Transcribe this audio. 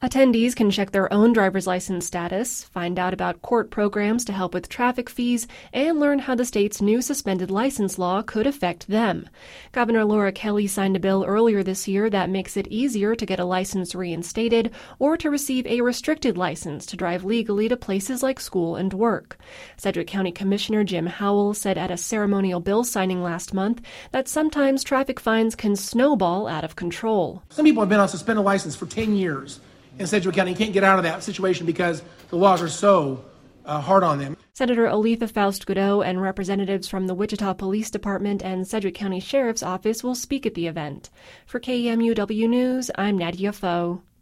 Attendees can check their own driver's license status, find out about court programs to help with traffic fees, and learn how the state's new suspended license law could affect them. Governor Laura Kelly signed a bill earlier this year that makes it easier to get a license reinstated or to receive a restricted license to drive legally to places like school and work. Sedgwick County Commissioner Jim Howell said at a ceremonial bill signing last month that sometimes traffic fines can snowball out of control. Some people have been on suspended license for 10 years. In Sedgwick County, you can't get out of that situation because the laws are so hard on them. Senator Aletha Faust-Godot and representatives from the Wichita Police Department and Sedgwick County Sheriff's Office will speak at the event. For KMUW News, I'm Nadia Foe.